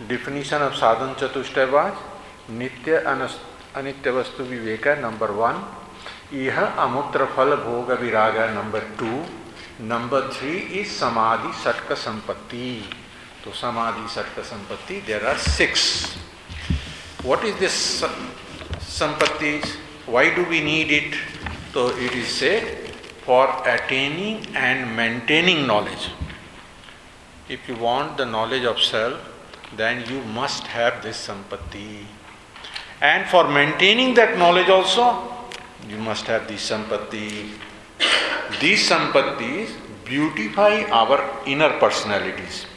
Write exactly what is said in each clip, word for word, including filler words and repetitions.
definition of sadhan chatushtay was nitya anitya vastu viveka, number one. Iha amutra phala bhoga viraga, number two. Number three is samadhi satka sampatti. So samadhi satka sampatti, there are six. What is this sampatti? Why do we need it? So it is said for attaining and maintaining knowledge. If you want the knowledge of self, then you must have this sampatti. And for maintaining that knowledge also, you must have this sampatti. These sampattis beautify our inner personalities.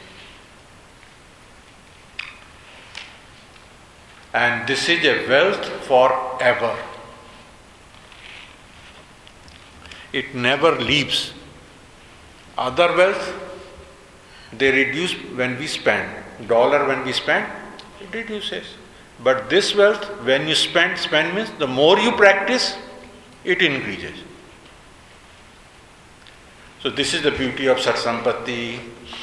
And this is a wealth forever. It never leaves. Other wealth, they reduce when we spend. Dollar when we spend, it reduces. But this wealth, when you spend, spend means the more you practice, it increases. So this is the beauty of Satsampatti.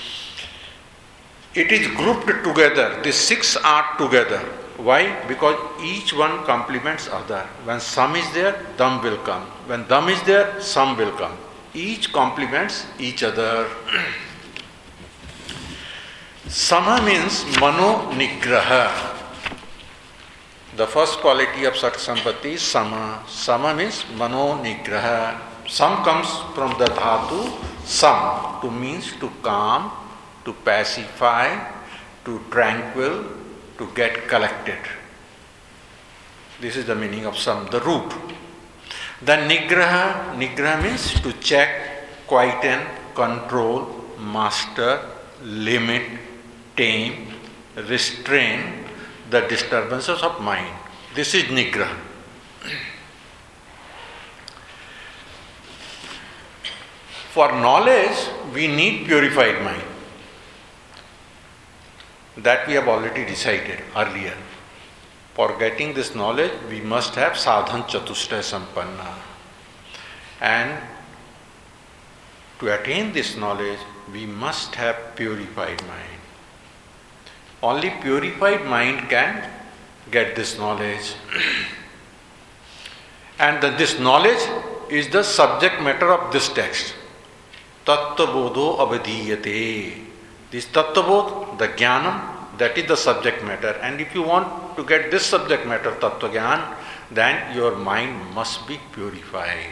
It is grouped together. These six are together. Why? Because each one complements other. When Sam is there, Dam will come. When Dam is there, Sam will come. Each complements each other. Sama means Mano Nigraha. The first quality of Satsampatti is Sama. Sama means Mano Nigraha. Sam comes from the dhatu Sam, to means to calm, to pacify, to tranquil, to get collected. This is the meaning of Sam, the root. Then Nigraha, Nigraha means to check, quieten, control, master, limit, tame, restrain the disturbances of mind. This is Nigraha. For knowledge, we need purified mind. That we have already decided earlier. For getting this knowledge, we must have sadhan chatushtaya sampanna. And to attain this knowledge, we must have purified mind. Only purified mind can get this knowledge. And the, this knowledge is the subject matter of this text. Tattva bodho avadhiyate. This tattva bodh, the jnanam, that is the subject matter. And if you want to get this subject matter, tattva jnana, then your mind must be purified.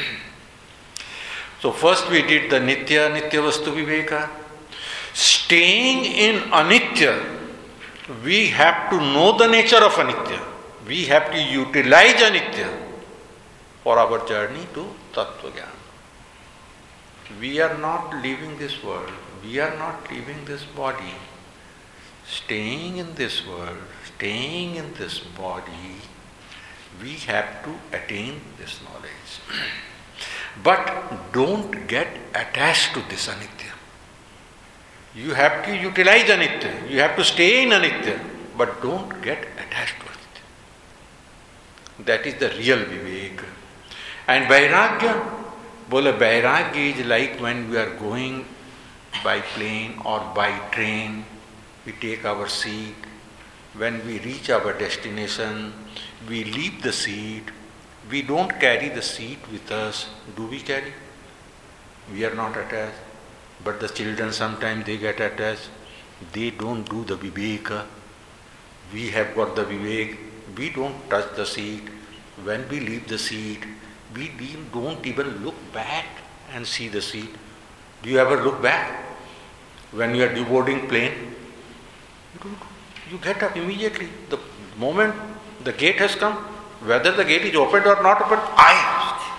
So first we did the nitya, nitya vastu viveka. Staying in anitya, we have to know the nature of anitya. We have to utilize anitya for our journey to tattva jnana. We are not leaving this world. We are not leaving this body. Staying in this world, staying in this body, we have to attain this knowledge. But don't get attached to this anitya. You have to utilize anitya. You have to stay in anitya. But don't get attached to anitya. That is the real vivek. And vairagya, Bola vairagya is like when we are going by plane or by train, we take our seat. When we reach our destination, we leave the seat. We don't carry the seat with us. Do we carry? We are not attached. But the children sometimes they get attached. They don't do the viveka. We have got the vivek. We don't touch the seat. When we leave the seat, we don't even look back and see the seat. Do you ever look back? When you are boarding plane, you, don't, you get up immediately. The moment the gate has come, whether the gate is opened or not opened, I.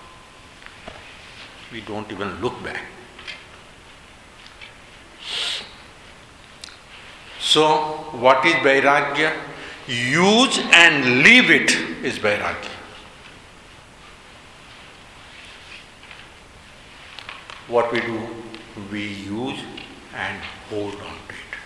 We don't even look back. So, what is vairagya? Use and leave it is vairagya. What we do? We use and hold on to it.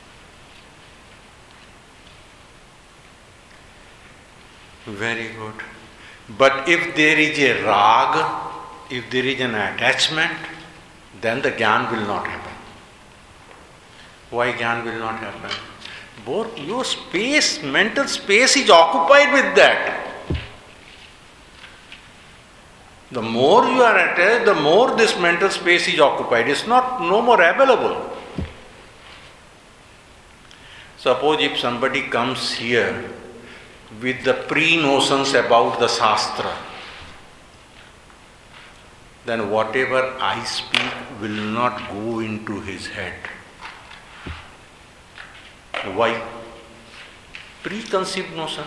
Very good. But if there is a rag, if there is an attachment, then the jnana will not happen. Why jnana will not happen? Your space, mental space is occupied with that. The more you are attached, the more this mental space is occupied. It's not no more available. Suppose if somebody comes here with the pre-notions about the Shastra, then whatever I speak will not go into his head. Why? Preconceived notion.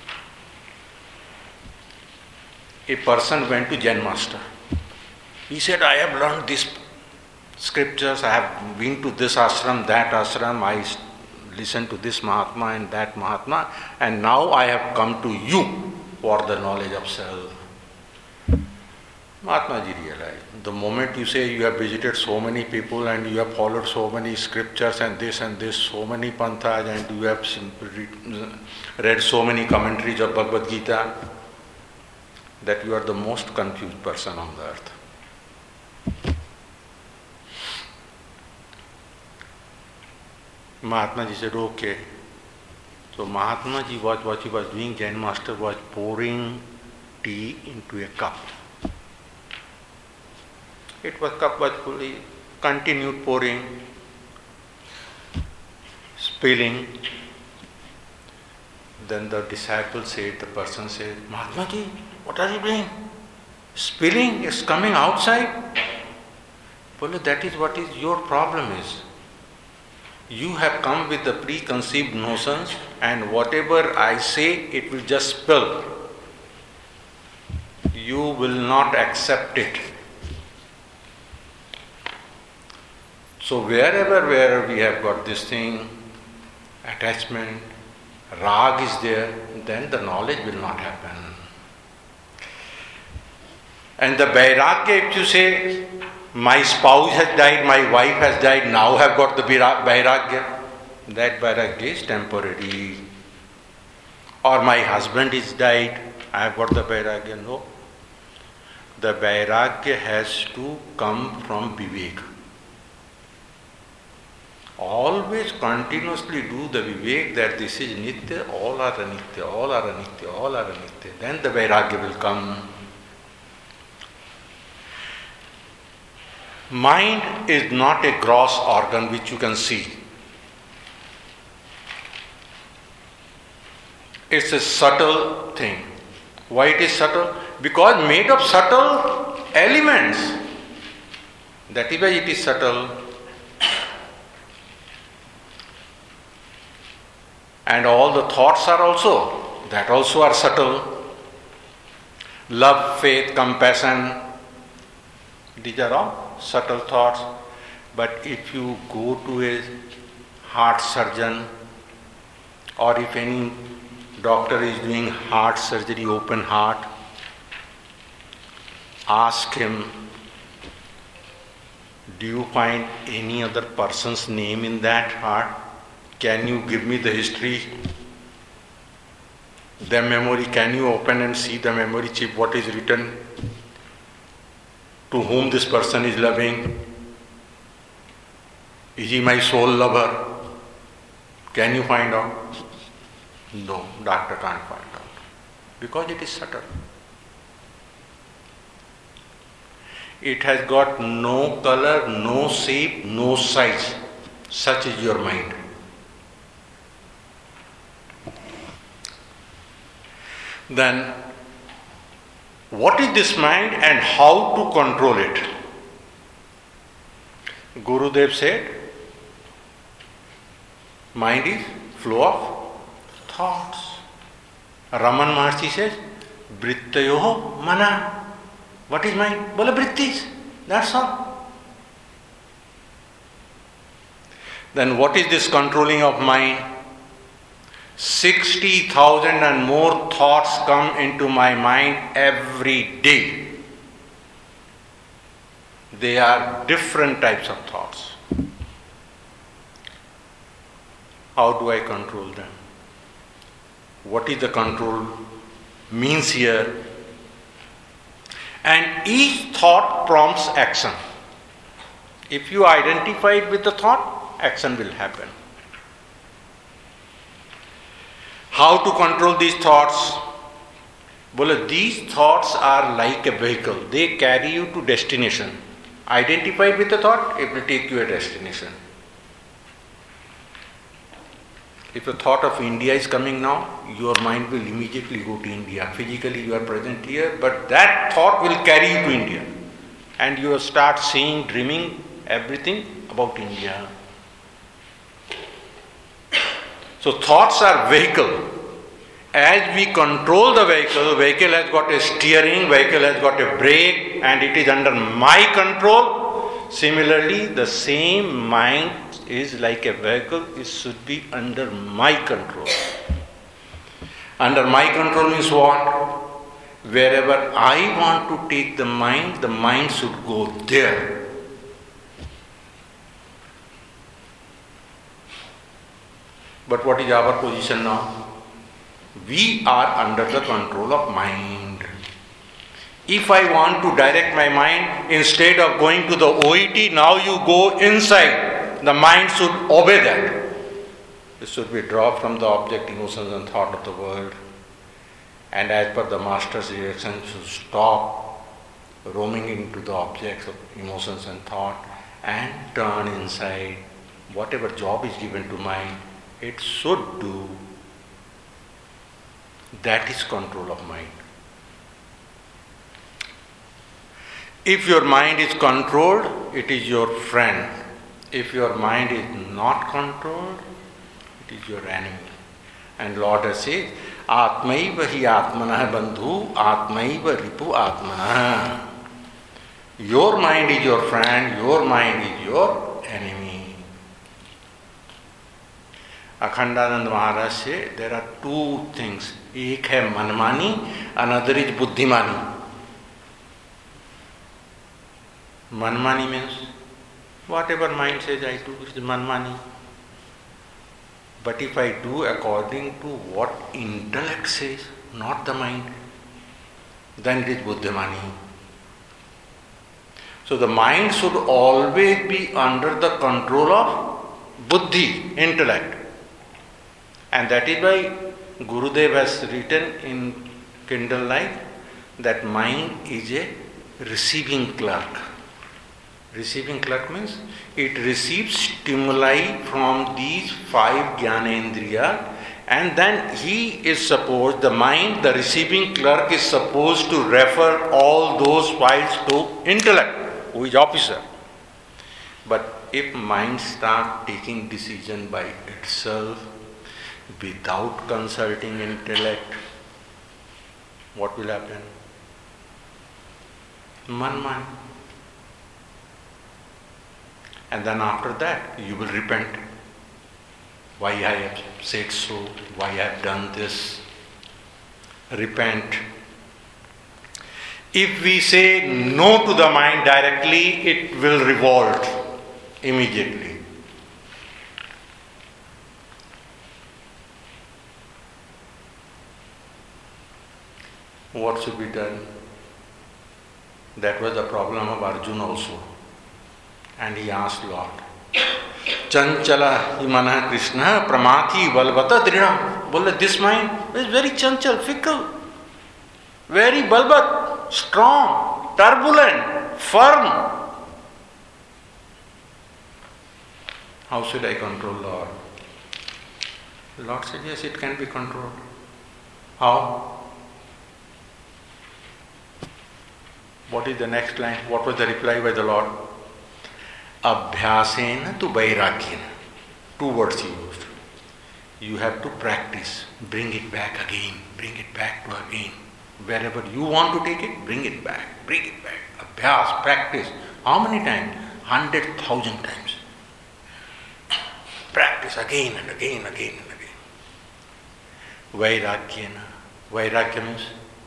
A person went to Zen master. He said, I have learned these scriptures, I have been to this ashram, that ashram, I listened to this Mahatma and that Mahatma, and now I have come to you for the knowledge of self. Mahatma ji realized, the moment you say you have visited so many people and you have followed so many scriptures and this and this, so many panthas, and you have read so many commentaries of Bhagavad Gita, that you are the most confused person on the earth. Mahatma ji said, okay. So Mahatma ji was, what he was doing, Zen master was pouring tea into a cup. It was cup was fully, continued pouring, spilling. Then the disciple said, the person said, Mahatma ji, what are you doing? Spilling is coming outside. Well, that is what is your problem is. You have come with the preconceived notions, and whatever I say, it will just spill. You will not accept it. So wherever, wherever we have got this thing, attachment, rag is there, then the knowledge will not happen. And the vairagya, if you say, my spouse has died, my wife has died, now I have got the vairagya, that vairagya is temporary. Or my husband is died, I have got the vairagya. No. The vairagya has to come from vivek. Always continuously do the vivek that this is nitya, all are anitya, all are anitya, all are anitya. Then the vairagya will come. Mind is not a gross organ which you can see. It's a subtle thing. Why it is subtle? Because made of subtle elements. That is why it is subtle. And all the thoughts are also, that also are subtle. Love, faith, compassion, these are all subtle thoughts. But if you go to a heart surgeon, or if any doctor is doing heart surgery, open heart, ask him, do you find any other person's name in that heart? Can you give me the history? The memory, can you open and see the memory chip, what is written? To whom this person is loving? Is he my soul lover? Can you find out? No, doctor can't find out. Because it is subtle. It has got no color, no shape, no size. Such is your mind. Then, what is this mind and how to control it? Gurudev said, mind is flow of thoughts. Raman Maharshi says, Vrittayoho mana. What is mind? Bola vrittis. That's all. Then what is this controlling of mind? sixty thousand and more thoughts come into my mind every day. They are different types of thoughts. How do I control them? What is the control means here? And each thought prompts action. If you identify it with the thought, action will happen. How to control these thoughts? Well, these thoughts are like a vehicle. They carry you to destination. Identified with the thought, it will take you a destination. If a thought of India is coming now, your mind will immediately go to India. Physically you are present here, but that thought will carry you to India. And you will start seeing, dreaming everything about India. So thoughts are vehicle. As we control the vehicle, vehicle has got a steering, vehicle has got a brake, and it is under my control. Similarly, the same mind is like a vehicle, it should be under my control. Under my control means what? Wherever I want to take the mind, the mind should go there. But what is our position now? We are under the control of mind. If I want to direct my mind, instead of going to the O E T, now you go inside. The mind should obey that. It should be dropped from the object, emotions and thought of the world. And as per the master's direction, should stop roaming into the objects of emotions and thought and turn inside. Whatever job is given to mind, it should do. That is control of mind. If your mind is controlled, it is your friend. If your mind is not controlled, it is your enemy. And Lord has said, Atmaiva hi atmanah bandhu, atmaiva ripu atmanah. Your mind is your friend, your mind is your enemy. Akhandanand Maharaj said, there are two things. Ek hai manmani, another is buddhimani. Manmani means whatever mind says I do is manmani. But if I do according to what intellect says, not the mind, then it is buddhimani. So the mind should always be under the control of buddhi, intellect. And that is why Gurudev has written in Kindle Light that mind is a receiving clerk. Receiving clerk means it receives stimuli from these five Jnanendriya, and then he is supposed, the mind, the receiving clerk is supposed to refer all those files to intellect, who is officer. But if mind starts taking decision by itself without consulting intellect, what will happen? Man-man. And then after that, you will repent. Why I have said so, why I have done this. Repent. If we say no to the mind directly, it will revolt immediately. What should be done? That was the problem of Arjuna also. And he asked Lord, Chanchala imana Krishna pramati balvata drinam. Well, this mind is very chanchal, fickle, very balbat, strong, turbulent, firm. How should I control Lord? The Lord said, yes, it can be controlled. How? What is the next line? What was the reply by the Lord? Abhyasena tu vairagyena. Two words he used. You have to practice. Bring it back again. Bring it back to again. Wherever you want to take it, bring it back. Bring it back. Abhyas, practice. How many times? Hundred thousand times. Practice again and again, again and again. Vairagyena. Vairagya means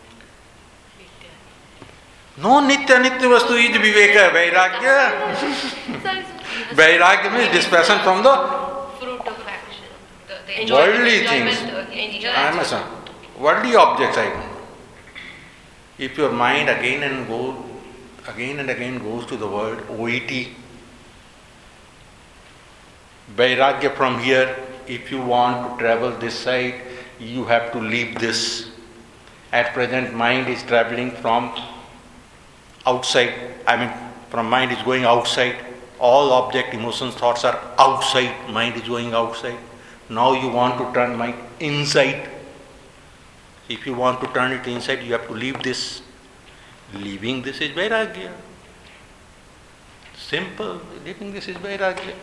no nitya nitya vastu is viveka. Vairagya. Vairagya means dispassion from the fruit of action. The, the worldly things. I am a son. Worldly objects I want. If your mind again and go, again and again goes to the word O E T, Vairagya from here, if you want to travel this side, you have to leave this. At present, mind is traveling from outside. I mean, from mind is going outside. All object, emotions, thoughts are outside. Mind is going outside. Now you want to turn mind inside. If you want to turn it inside, you have to leave this. Leaving this is vairagya. Simple. Leaving this is vairagya.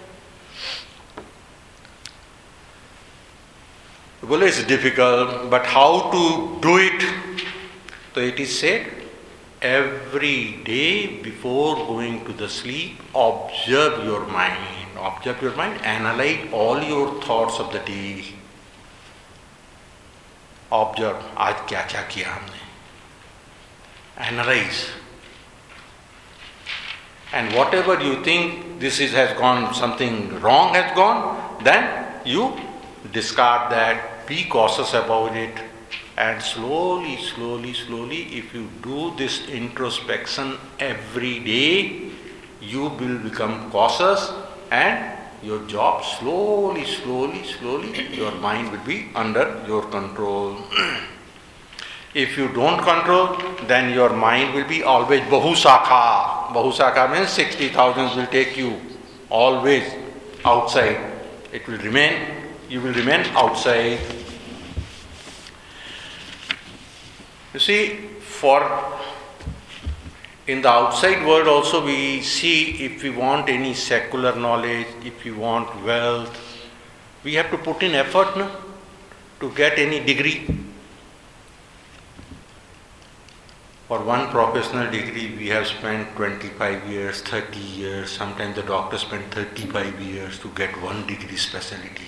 Well, it's difficult, but how to do it? So it is said, every day before going to the sleep, observe your mind. Observe your mind, analyze all your thoughts of the day. Observe, आज क्या क्या किया हमने. Analyze. And whatever you think this is has gone, something wrong has gone, then you discard that, be cautious about it, and slowly, slowly, slowly, if you do this introspection every day, you will become cautious and your job slowly, slowly, slowly, your mind will be under your control. If you don't control, then your mind will be always bahusakha. Bahusakha means sixty thousand will take you always outside. It will remain, you will remain outside. You see, for in the outside world also we see, if we want any secular knowledge, if we want wealth, we have to put in effort, no? To get any degree. For one professional degree we have spent twenty-five years, thirty years, sometimes the doctor spent thirty-five years to get one degree specialty.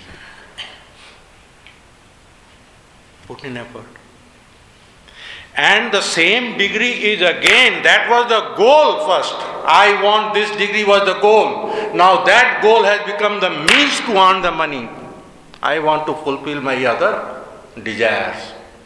Put in effort. And the same degree is again, that was the goal first. I want this degree was the goal. Now that goal has become the means to earn the money. I want to fulfill my other desires.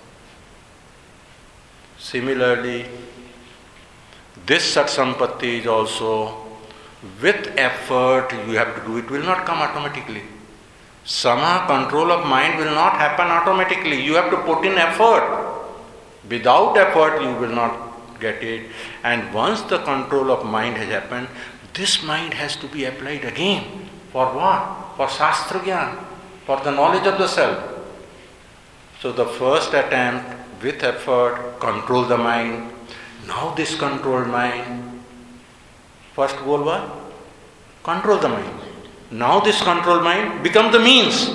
Similarly, this Sat Sampatti is also, with effort you have to do it, will not come automatically. Sama control of mind will not happen automatically. You have to put in effort. Without effort you will not get it. And once the control of mind has happened, this mind has to be applied again. For what? For Shastra Gyan, for the knowledge of the self. So the first attempt, with effort, control the mind. Now this controlled mind, first goal was control the mind. Now this controlled mind becomes the means.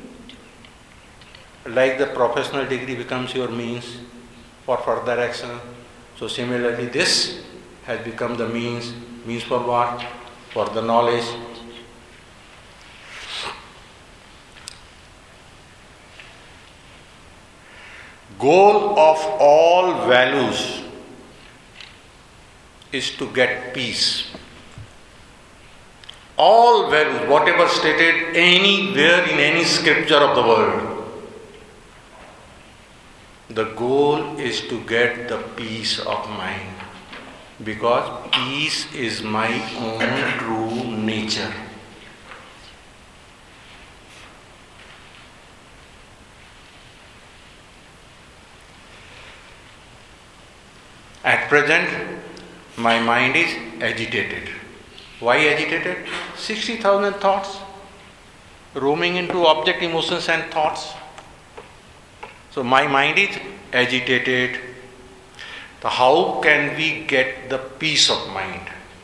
Like the professional degree becomes your means for further action. So similarly this has become the means. Means for what? For the knowledge. Goal of all values is to get peace. All values, whatever stated anywhere in any scripture of the world, the goal is to get the peace of mind, because peace is my own true nature. At present, my mind is agitated. Why agitated? sixty thousand thoughts roaming into object, emotions and thoughts. So my mind is agitated. So how can we get the peace of mind?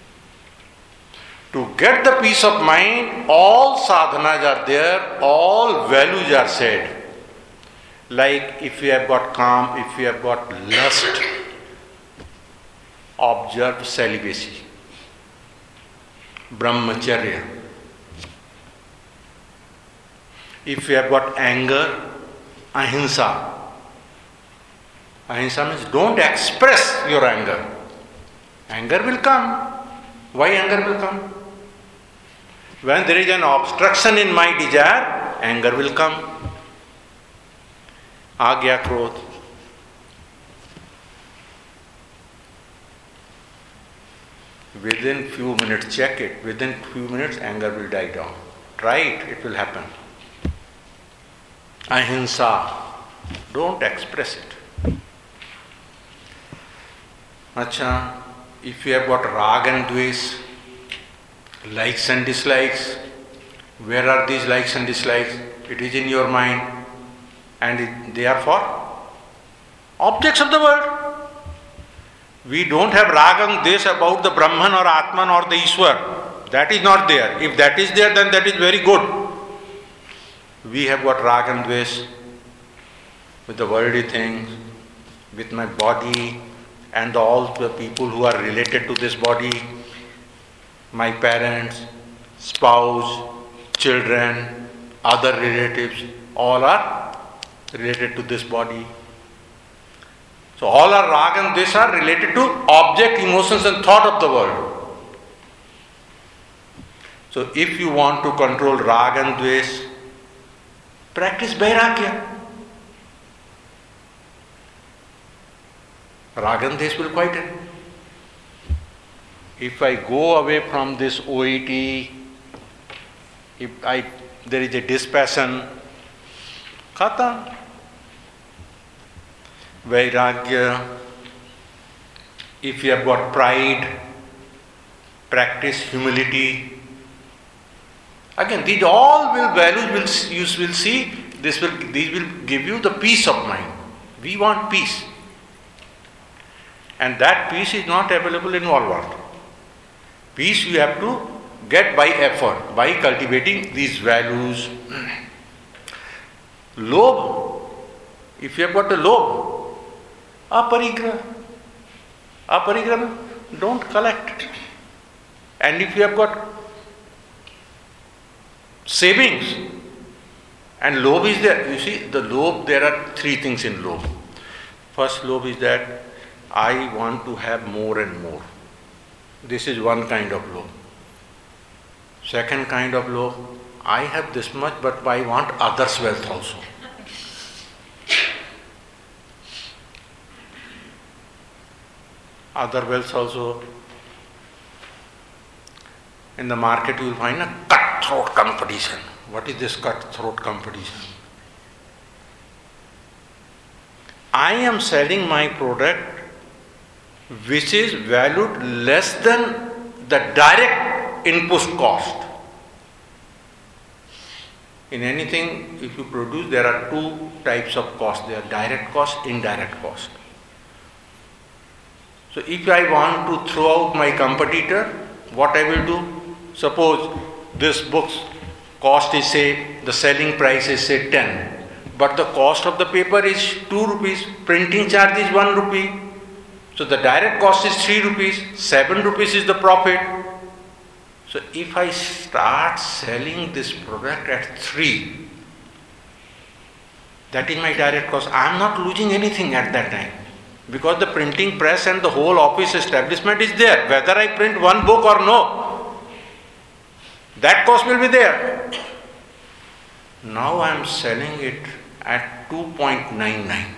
To get the peace of mind, all sadhanas are there, all values are said. Like if you have got calm, if you have got lust, observe celibacy, brahmacharya. If you have got anger, ahimsa. Ahimsa means don't express your anger. Anger will come. Why anger will come? When there is an obstruction in my desire, anger will come. Aa gaya krodh. Within few minutes, check it. Within few minutes, anger will die down. Try it, it will happen. Ahimsa. Don't express it. Acha, if you have got rag and dvesh, likes and dislikes, where are these likes and dislikes? It is in your mind, and it, they are for objects of the world. We don't have rag and dvesh about the Brahman or Atman or the Ishwar. That is not there. If that is there, then that is very good. We have got rag and dvesh with the worldly things, with my body and all the people who are related to this body, my parents, spouse, children, other relatives, all are related to this body. So all our rag and dvesh are related to object, emotions and thought of the world. So if you want to control rag and dvesh, practice vairagya. Rag and dvesh will quieten. If I go away from this O E T, if I there is a dispassion, khatam. Vairagya. If you have got pride, practice humility. Again, these all will values will you will see. This will these will give you the peace of mind. We want peace, and that peace is not available in all world. Peace you have to get by effort, by cultivating these values. Lobh. If you have got a lobh, aparigraha. Aparigraha, don't collect. And if you have got savings and lobh is there, you see the lobh, there are three things in lobh. First lobh is that I want to have more and more. This is one kind of lobh. Second kind of lobh, I have this much but I want others' wealth also. Other wealth also. In the market you will find a cutthroat competition. What is this cutthroat competition? I am selling my product which is valued less than the direct input cost. In anything, if you produce, there are two types of cost. There are direct cost, indirect cost. So if I want to throw out my competitor, what I will do? Suppose this book's cost is say, the selling price is say ten, but the cost of the paper is two rupees, printing charge is one rupee. So the direct cost is three rupees, seven rupees is the profit. So if I start selling this product at three, that is my direct cost. I am not losing anything at that time, because the printing press and the whole office establishment is there. Whether I print one book or no, that cost will be there. Now I am selling it at two point nine nine.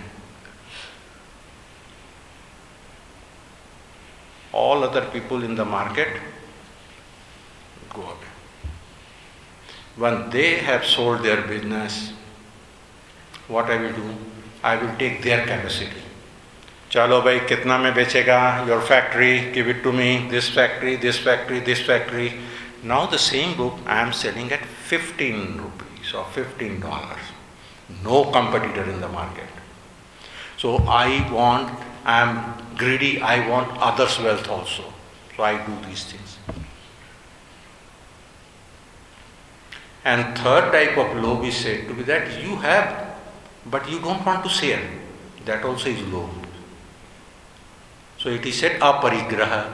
All other people in the market go away. When they have sold their business, what I will do? I will take their capacity. Chalo bhai, kitna mein bechega? Your factory, give it to me. This factory, this factory, this factory. Now the same book I am selling at fifteen rupees or fifteen dollars. No competitor in the market. So I want, I am greedy, I want others' wealth also. So I do these things. And third type of lobh is said to be that you have, but you don't want to share. That also is lobh. So it is said aparigraha.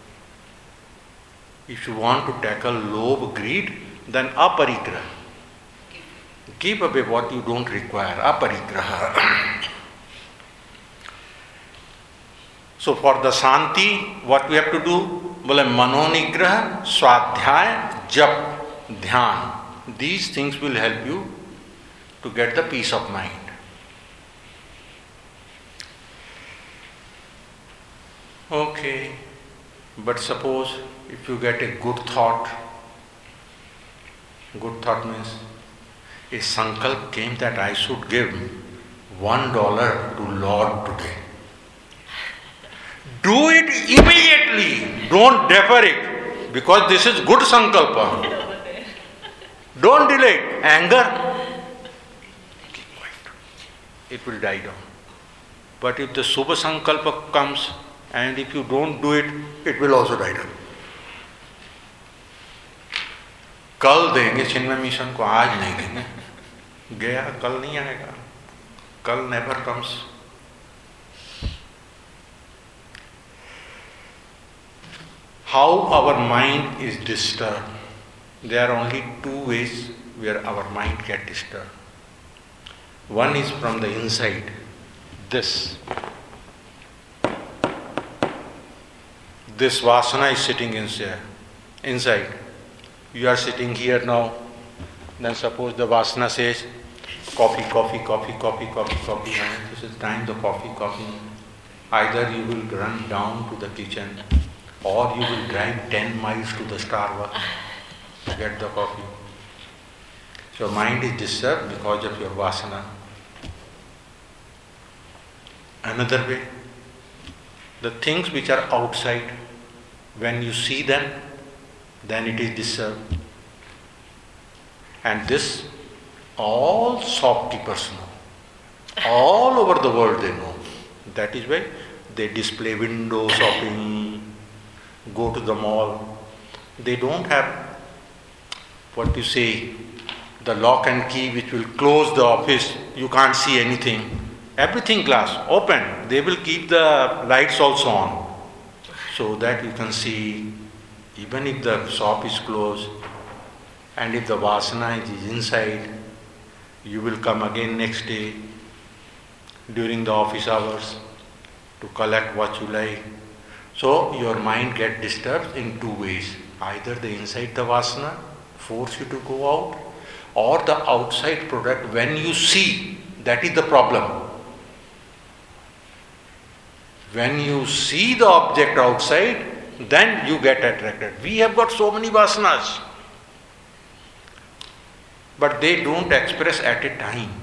If you want to tackle lobh, greed, then aparigraha. Give away what you don't require. Aparigraha. So for the Shanti, what we have to do? Bole manonigraha, swadhyaya, jap, dhyan. These things will help you to get the peace of mind. Okay, but suppose if you get a good thought, good thought means a sankalp came that I should give one dollar to Lord today. Do it immediately. Don't defer it. Because this is good sankalpa. Don't delay it. Anger, keep quiet. It will die down. But if the Subha Sankalpa comes and if you don't do it, it will also die down. कल देंगे चिन्मय mission को, आज नहीं देंगे. गया कल नहीं आएगा. कल never comes. How our mind is disturbed. There are only two ways where our mind gets disturbed. One is from the inside. This. This vasana is sitting inside. Inside. You are sitting here now. Then suppose the vasana says, coffee, coffee, coffee, coffee, coffee, coffee. And this is time the coffee, coffee. Either you will run down to the kitchen or you will drive ten miles to the Starbucks to get the coffee. So your mind is disturbed because of your vasana. Another way, the things which are outside, when you see them, then it is disturbed. And this, all shopkeepers know. All over the world they know. That is why they display window shopping, go to the mall. They don't have, what you say, the lock and key which will close the office. You can't see anything. Everything glass, open. They will keep the lights also on, so that you can see, even if the shop is closed, and if the vasana is inside, you will come again next day during the office hours to collect what you like. So your mind gets disturbed in two ways. Either the inside the vasana force you to go out, or the outside product when you see, that is the problem. When you see the object outside, then you get attracted. We have got so many vasanas, but they don't express at a time.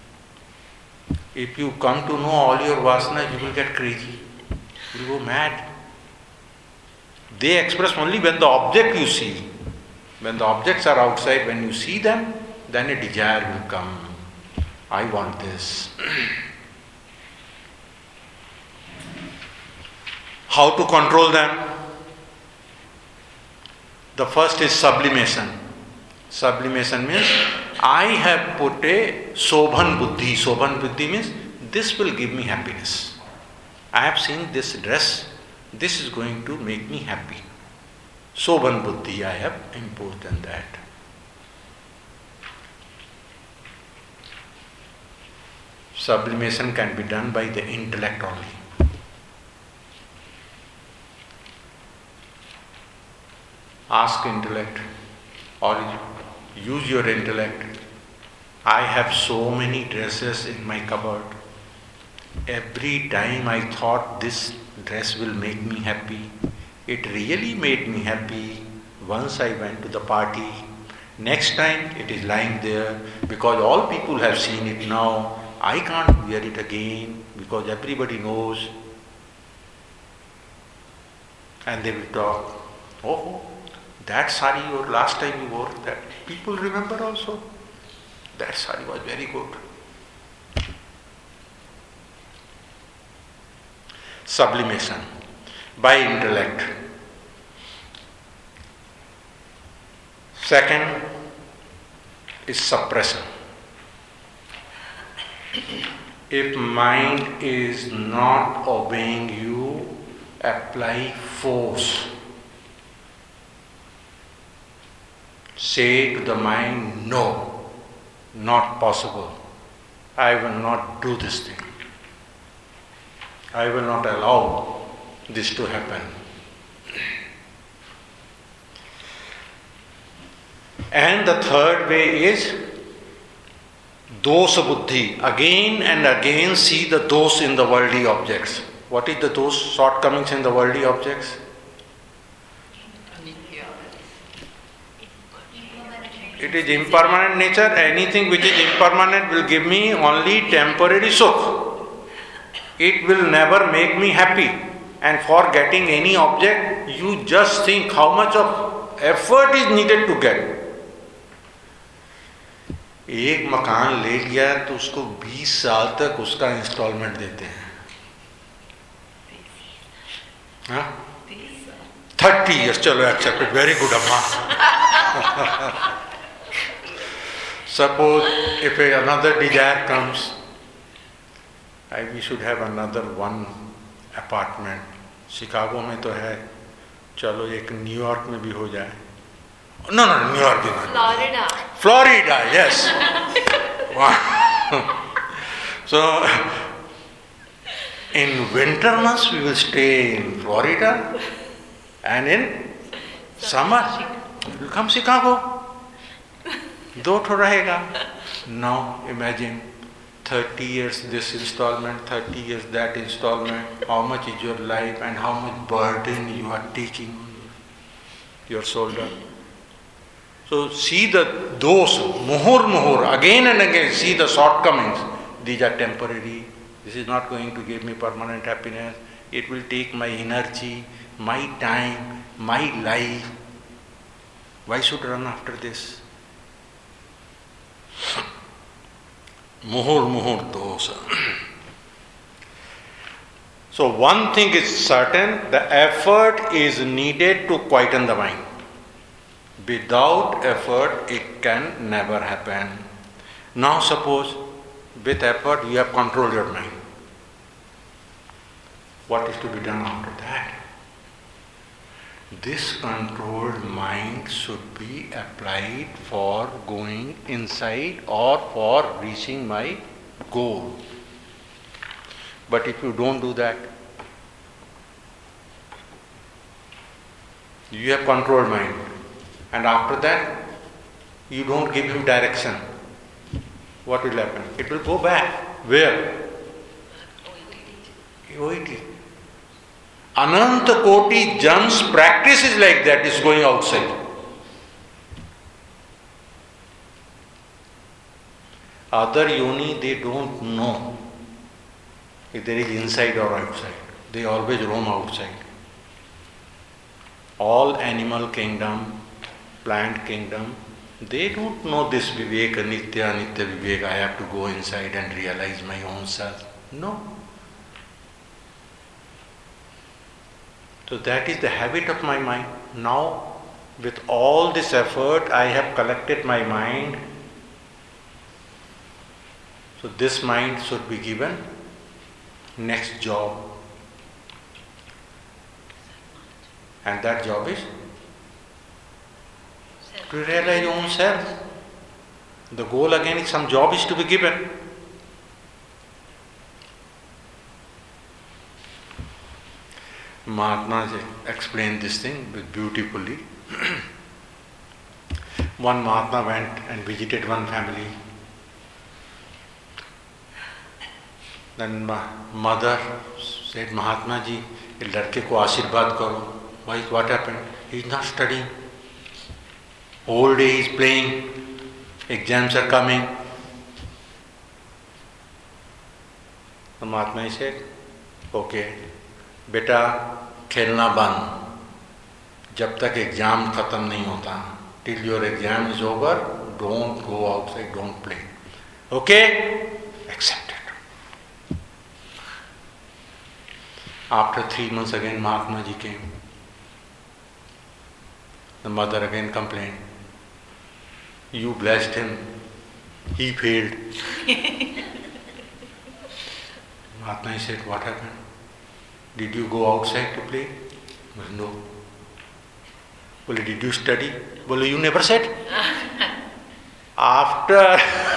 If you come to know all your vasanas, you will get crazy. You will go mad. They express only when the object you see. When the objects are outside, when you see them, then a desire will come. I want this. How to control them? The first is sublimation. Sublimation means I have put a Sobhan Buddhi. Sobhan Buddhi means this will give me happiness. I have seen this dress. This is going to make me happy. Sobhan Buddhi I have imposed on that. Sublimation can be done by the intellect only. Ask intellect or use your intellect. I have so many dresses in my cupboard. Every time I thought this dress will make me happy, it really made me happy. Once I went to the party, next time it is lying there because all people have seen it now. I can't wear it again because everybody knows. And they will talk, oh, that sari or last time you wore that, people remember also. That sari was very good. Sublimation by intellect. Second is suppression. If mind is not obeying you, apply force. Say to the mind, no, not possible. I will not do this thing. I will not allow this to happen. And the third way is dosa buddhi. Again and again see the dos in the worldly objects. What is the dos shortcomings in the worldly objects? It is impermanent nature. Anything which is impermanent will give me only temporary sukh. It will never make me happy. And for getting any object, you just think how much of effort is needed to get. एक मकान ले लिया तो उसको बीस साल तक उसका इंस्टॉलमेंट देते हैं. हाँ? Thirty years. चलो एक्सेप्टेड. वेरी गुड अम्मा. Suppose if another desire comes, I, we should have another one apartment. Chicago में तो है, चलो एक न्यूयॉर्क में भी हो जाए. No, no, न्यूयॉर्क भी नहीं. Florida. Florida, yes. So, in winter months we will stay in Florida, and in summer we will come Chicago. दो ठो रहेगा. Now imagine thirty years this installment, thirty years that installment. How much is your life and how much burden you are taking on your shoulder. So see the those muhur muhur again and again. See the shortcomings. These are temporary. This is not going to give me permanent happiness. It will take my energy, my time, my life. Why should I run after this? Muhur muhur dosa. So one thing is certain, the effort is needed to quieten the mind. Without effort, it can never happen. Now suppose with effort you have controlled your mind. What is to be done after that? This controlled mind should be applied for going inside or for reaching my goal. But if you don't do that, you have controlled mind, and after that you don't give him direction, what will happen? It will go back. Where? O E T. Ananta Koti Jan's practice is like that, is going outside. Other yoni, they don't know if there is inside or outside. They always roam outside. All animal kingdom, plant kingdom, they don't know this viveka, nitya, nitya viveka. I have to go inside and realize my own self. No. So that is the habit of my mind. Now, with all this effort, I have collected my mind. So this mind should be given next job. And that job is to realize your own self. The goal again is some job is to be given. Mahatma explained this thing beautifully. One Mahatma went and visited one family. Then mother said, Mahatma ji, ये लड़के को आशीर्वाद करो. Why? What happened? He is not studying. Whole day he is playing. Exams are coming. The Mahatma said, okay, बेटा खेलना बंद. जब तक एग्जाम खत्म नहीं होता, till your exam is over, don't go outside, don't play. Okay? Accepted. After three months again Mahatma ji came. The mother again complained. You blessed him. He failed. Mahatma said, what happened? Did you go outside to play? No. Well, did you study? Well, you never said. After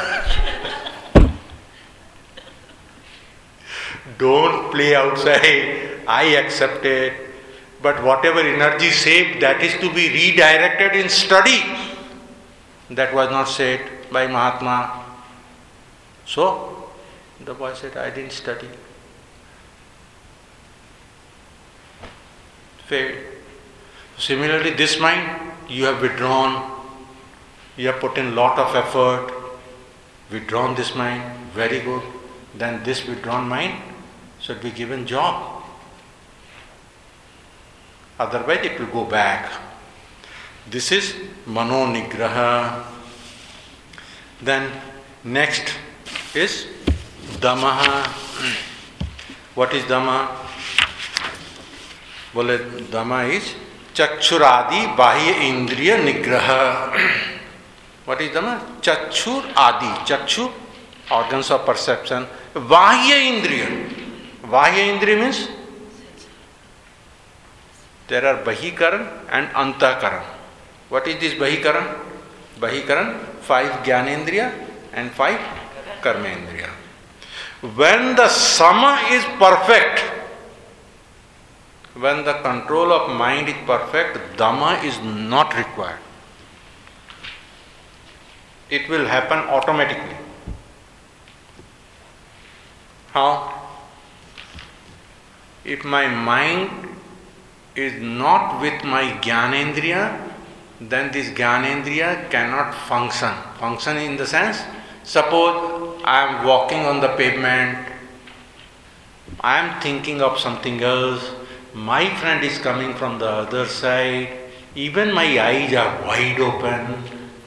don't play outside, I accept it. But whatever energy saved, that is to be redirected in study. That was not said by Mahatma. So, the boy said, I didn't study. Failed. Similarly, this mind, you have withdrawn. You have put in lot of effort, withdrawn this mind, very good. Then this withdrawn mind should be given job. Otherwise it will go back. This is Mano Nigraha. Then next is Damaha. What is Dama? Bole Dama is Chachuradi Bahya Indriya Nigraha. What is Dama? Chachur Adi. Chachu, organs of perception. Bahya Indriya. Bahya Indriya means there are Bahikaran and Antakaran. What is this Bahikaran? Bahikaran, five Jnanendriya and five Karmendriya. When the Sama is perfect, when the control of mind is perfect, Dhamma is not required. It will happen automatically. How? If my mind is not with my Jnanendriya, then this Jnanendriya cannot function. Function in the sense, suppose I am walking on the pavement, I am thinking of something else, my friend is coming from the other side, even my eyes are wide open,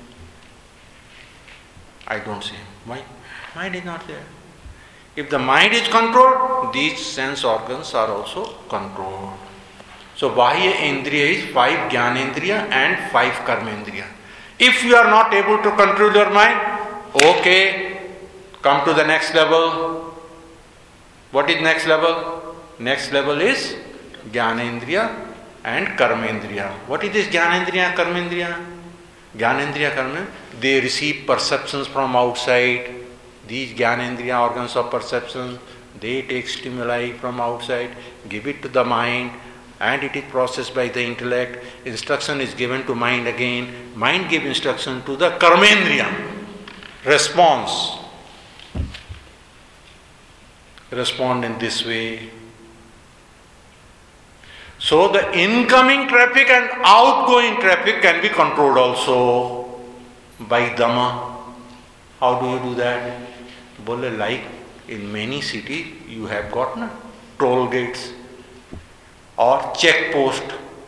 I don't see him. Why? Mind is not there. If the mind is controlled, these sense organs are also controlled. So Bahya Indriya is five Jnanendriya and five Karmendriya. If you are not able to control your mind, okay, come to the next level. What is next level? Next level is Jnanendriya and Karmendriya. What is this Jnanendriya and Karmendriya? Jnanendriya, Karmendriya, they receive perceptions from outside. These Jnanendriya, organs of perception, they take stimuli from outside, give it to the mind, and it is processed by the intellect. Instruction is given to mind again. Mind gives instruction to the Karmendriya. Response. Respond in this way. So the incoming traffic and outgoing traffic can be controlled also by Dhamma. How do you do that? Bole, like in many cities you have got na, toll gates or check post.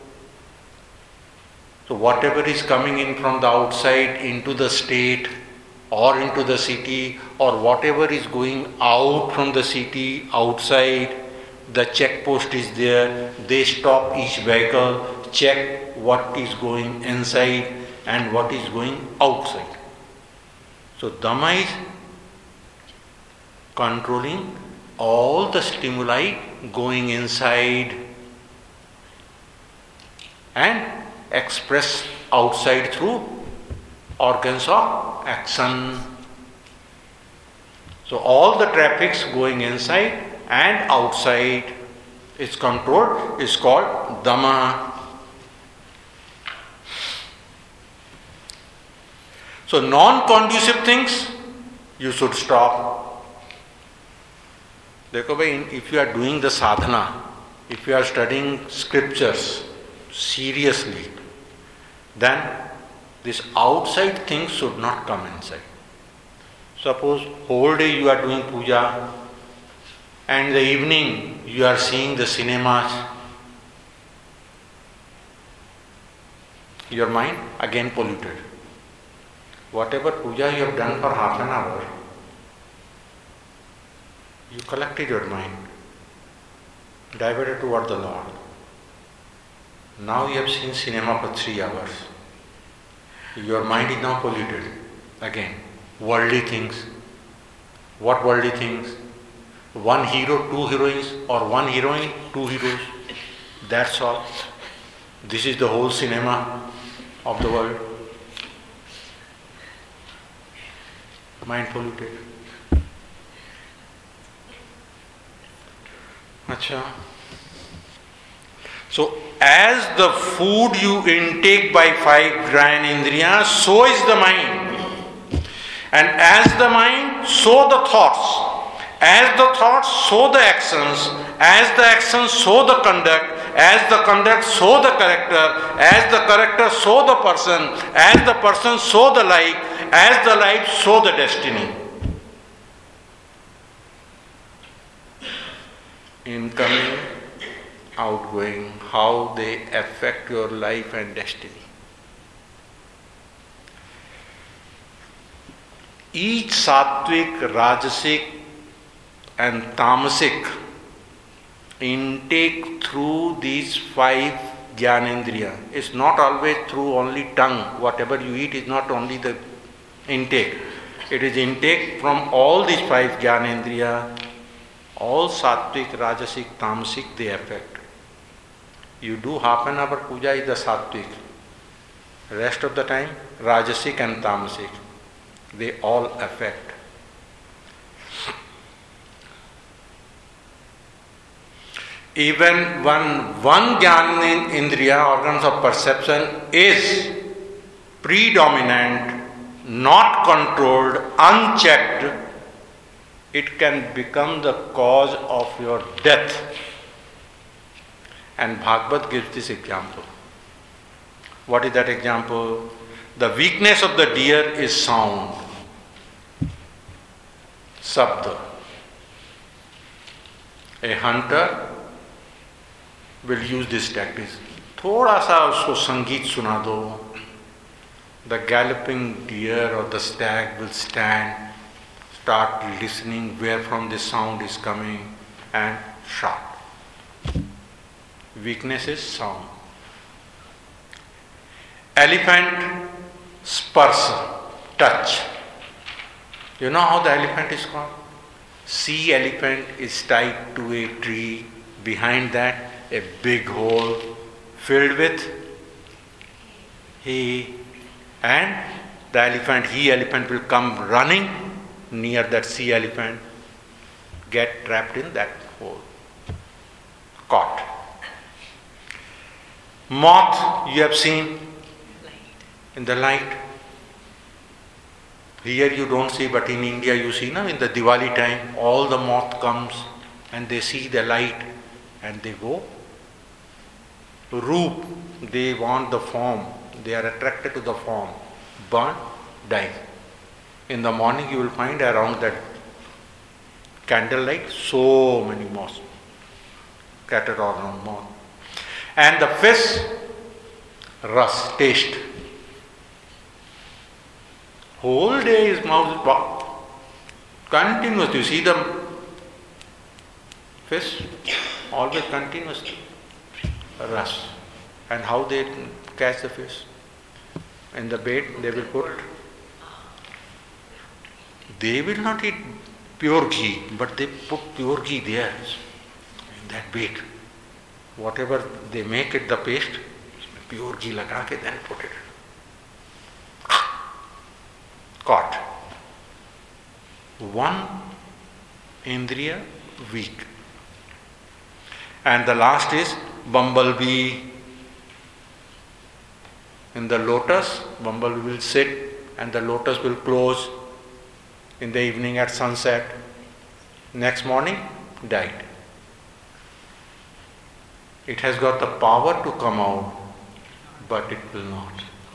So whatever is coming in from the outside into the state or into the city, or whatever is going out from the city outside, the check post is there. They stop each vehicle, check what is going inside and what is going outside. So Dhamma is controlling all the stimuli going inside and express outside through organs of action. So all the traffics going inside and outside is controlled, is called Dhamma. So non-conducive things you should stop. Dekho bhai, if you are doing the sadhana, if you are studying scriptures seriously, then this outside things should not come inside. Suppose whole day you are doing puja and in the evening you are seeing the cinemas, your mind again polluted. Whatever puja you have done for half an hour, you collected your mind, diverted toward the Lord. Now you have seen cinema for three hours. Your mind is now polluted again. Worldly things. What worldly things? One hero, two heroines, or one heroine, two heroes. That's all. This is the whole cinema of the world. Mind polluted. Achha. So, as the food you intake by five Jnanendriyas, so is the mind. And as the mind, so the thoughts. As the thoughts, so the actions. As the actions, so the conduct. As the conduct, so the character. As the character, so the person. As the person, so the life. As the life, so the destiny. Incoming, outgoing, how they affect your life and destiny. Each sattvic, rajasic and tamasic intake through these five jnanendriya is not always through only tongue. Whatever you eat is not only the intake. It is intake from all these five jnanendriya. All sattvic, rajasic, tamasic, they affect. You do half an hour puja is the sattvic. Rest of the time, rajasic and tamasic. They all affect. Even when one jnanendriya, organs of perception, is predominant, not controlled, unchecked, it can become the cause of your death. And Bhagavad gives this example. What is that example? The weakness of the deer is sound. Sabda. A hunter will use this tactics. थोड़ा सा उसको संगीत सुना दो. The galloping deer or the stag will stand, start listening where from the sound is coming and shot. Weakness is sound. Elephant, sparsa, touch. You know how the elephant is called? Sea elephant is tied to a tree. Behind that, a big hole filled with hay. And the elephant, he elephant will come running near that sea elephant, get trapped in that hole. Caught. Moth, you have seen in the light. Here you don't see, but in India you see, no? In the Diwali time, all the moth comes and they see the light and they go. Roop, they want the form. They are attracted to the form. Burn, die. In the morning you will find around that candlelight so many moths scattered around moth. And the fish, ras, taste. Whole day his mouth is blocked. Continuous. You see the fish? Always continuously. Ras. And how they catch the fish? In the bait they will put. They will not eat pure ghee, but they put pure ghee there in that bait. Whatever they make it the paste, pure ghee laga ke then put it. Caught. One indriya weak. And the last is bumblebee. In the lotus, bumblebee will sit and the lotus will close in the evening at sunset. Next morning, died. It has got the power to come out, but it will not.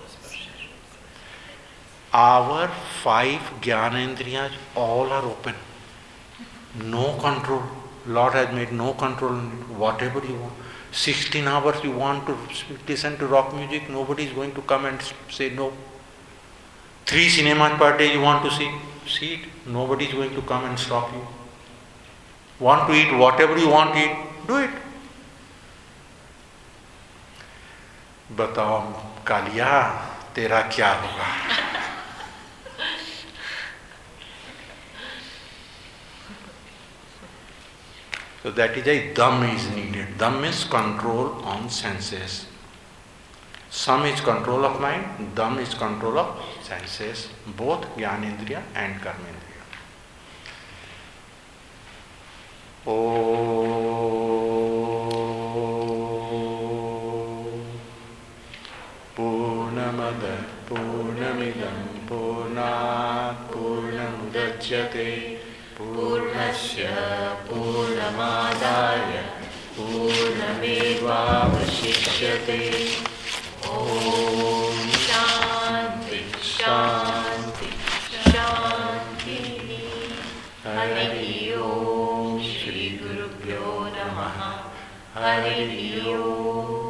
Our five jnanendriyas all are open. No control. Lord has made no control on it. Whatever you want. sixteen hours you want to listen to rock music, nobody is going to come and say no. Three cinemas per day you want to see, see it. Nobody is going to come and stop you. Want to eat whatever you want to eat, do it. बताओ कालिया तेरा क्या होगा? So that is why dam is needed. Dam is control on senses. Sam is control of mind, dam is control of senses, both jnanendriya and karmendriya. Om Purnamada Purnamidam Purnat Purnamudachyate Purnasya Purnamadaya Purna क्षणमेवावशिष्यते। ॐ शान्ति शान्ति शान्तिः। हरिः ॐ श्रीगुरुभ्यो नमः। हरिः ॐ।